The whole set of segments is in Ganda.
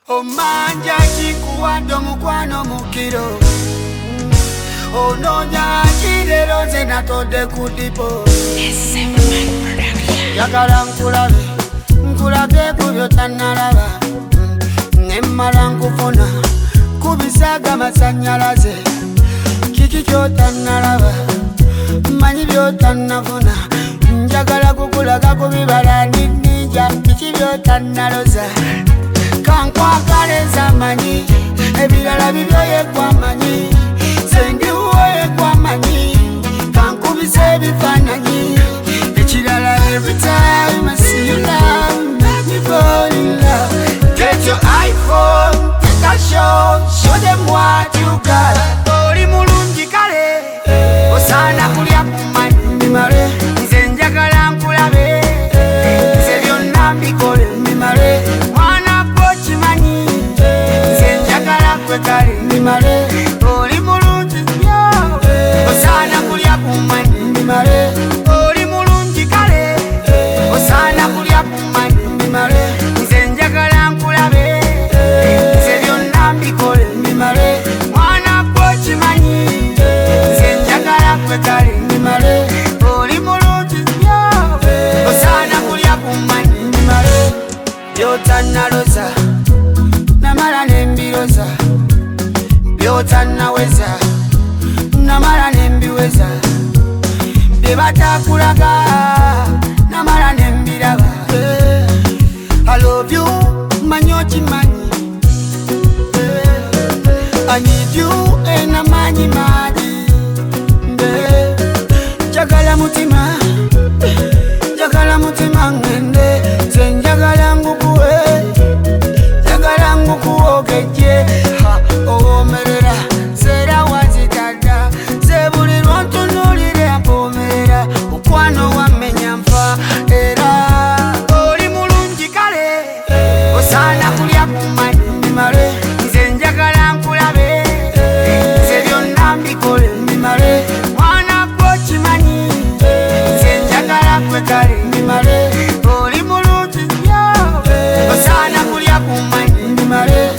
Omanja chikuwando mukwano mukiro Ononya chidero zena tode kudipo Yagala nkulabe kubyo tanalaba Nemmala nkufuna kubisaga masanyalaze Kiki kyotanalaba manyi byotanafuna Njagala kukulaga kubibala ninja Kiki byotanaloza Kankwagala manyi ebirala bibyoye kwamanyi sendiwoye kwamanyi kankubise ebifaananyi ekirala every time I see you now make me fall in love. Get your iPhone, take a show them what you got. Oli mulungi kale osana kulya kumanyi mimale nze njagala nkulabe nze byonna mbikole mimale Mimare, oli mulungi nnyo osaana kulya kumanyi mimare, oli mulungi kale osaana kulya kumanyi mimare, nze njagala nkulabe nze byonna mbikole mimare, mwana gwo kimanyi nze njagala ggwe kale mimare, oli mulungi nnyo osaana kulya kumanyi mimare, byotannaloza namala nembiroza Byotanaweza namala nembiweza Bebatakulaga namala nembiraba I love you manyochi manyi I need you ena manyi maji Jagala mutima ngende Zenjagala ngukuwe Jagala ngukuwogeje Omerera sera wazitata Zebuli lwantunulire apomerera Mukwano wamenya nfa era Oli mulungi kale osaana kulya kumanyi mimale nze njagala nkulabe nze byonna mbikole mimale mwana gwo kimanyi nze njagala ggwe kale mimale oli mulungi nnyo osaana kulya kumanyi mimale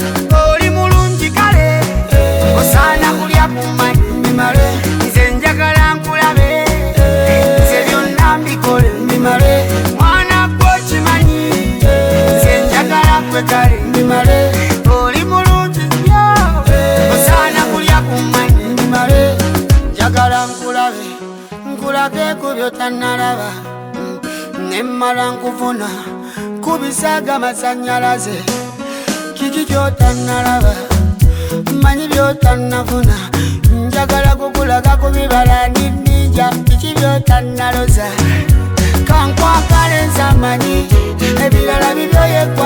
Osana kulya kumanyi mimale nze njagala nkulabe nze byonna mbikole mimale mwana gwo kimanyi nze njagala ggwe kale mimale oli mulungi nnyo osaana kulya kumanyi mimale njagala nkulage ku byotannalaba nemmala nkufuna kubisaga masanyalaze kiki kyotannalaba manyi byotannafuna njagala kukulaga kubibala ninja kiki byotannaloza kankwagala manyi ebirala bibyoye